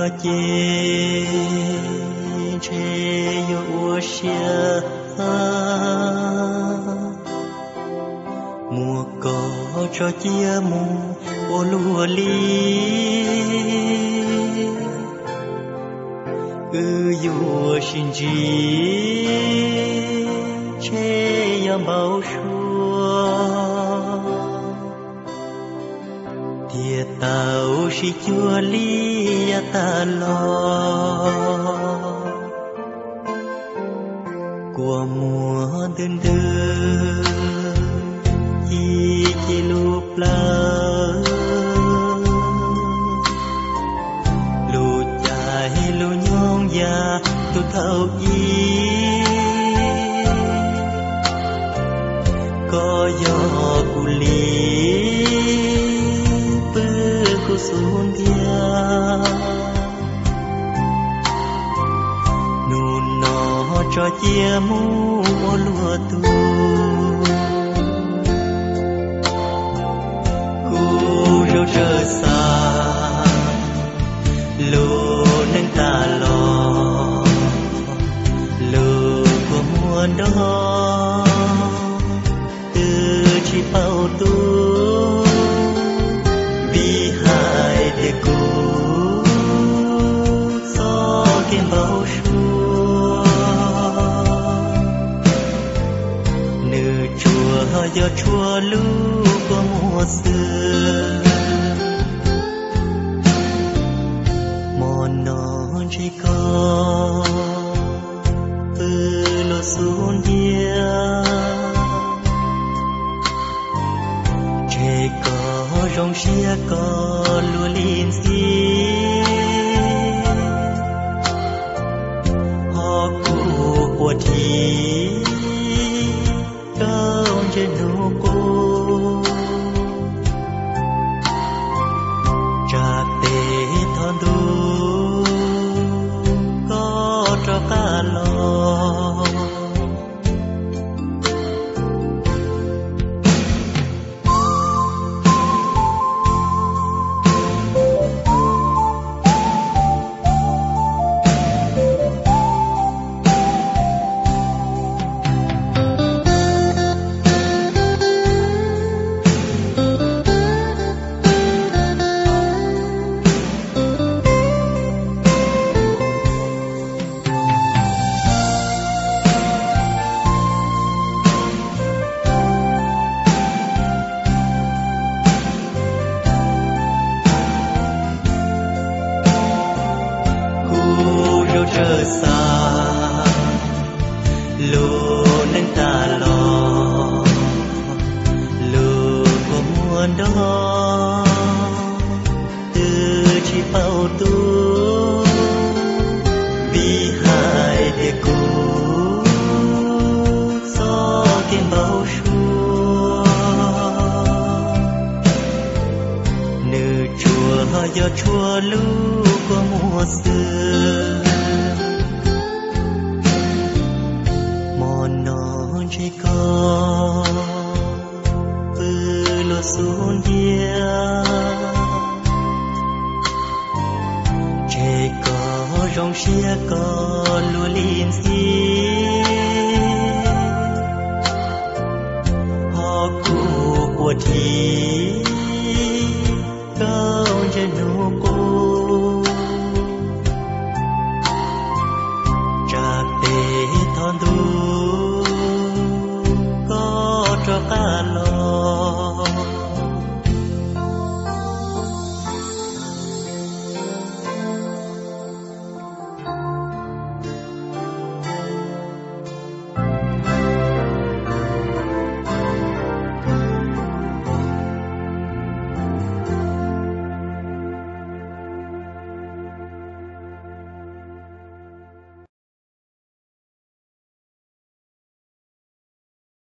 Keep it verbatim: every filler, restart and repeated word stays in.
nó chê chê yo ua xia mùa có cho chia mù ô lùa li ư yo xin chi chê yo bao xua thiệt tao si chua li ta lo của mùa đơn đơn chi chi lụp lơ lụt dài lụt nhung già tu thâu y có gió cu li bư cu sun thia nụ nó cho chia mu ô lúa tu cu rêu rơ xa lô nâng ta lo lô của muôn đó từ chỉ bao tu vì hai để cô gió kiếm bao xua nữ chùa do chùa lũ của mùa xưa mòn non chỉ có từ lô xuống địa chỉ có rong xia có lúa lim xi họ cụ của thì câu trên nụ cô trà tê thon đu có cho cả lo rơ xa lô nâng ta lo lô của muôn đó từ chỉ bao tu vì hai để cô gió kiếm bao xua nữ chùa do chùa lũ của mùa xưa non chỉ có từ lúa xuống địa chỉ có rong xia có lúa lim xi họ cụ của thì câu trên nụ cô trà tê thon đu cho cả lo